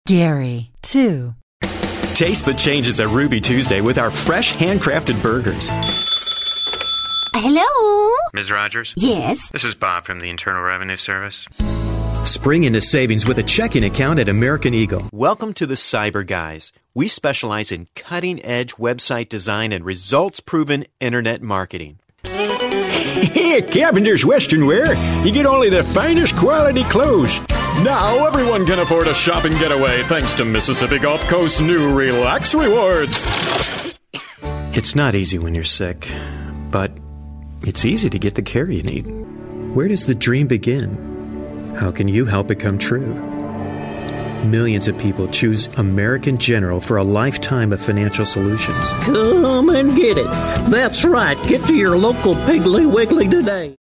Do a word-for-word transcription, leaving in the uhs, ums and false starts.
Gary, two. Taste the changes at Ruby Tuesday with our fresh handcrafted burgers. Hello? Miz Rogers? Yes? This is Bob from the Internal Revenue Service. Spring into savings with a checking account at American Eagle. Welcome to the Cyber Guys. We specialize in cutting-edge website design and results-proven internet marketing. Hey, Cavender's Western Wear. You get only the finest quality clothes. Now everyone can afford a shopping getaway thanks to Mississippi Gulf Coast's new Relax Rewards. It's not easy when you're sick, but it's easy to get the care you need. Where does the dream begin? How can you help it come true? Millions of people choose American General for a lifetime of financial solutions. Come and get it. That's right. Get to your local Piggly Wiggly today.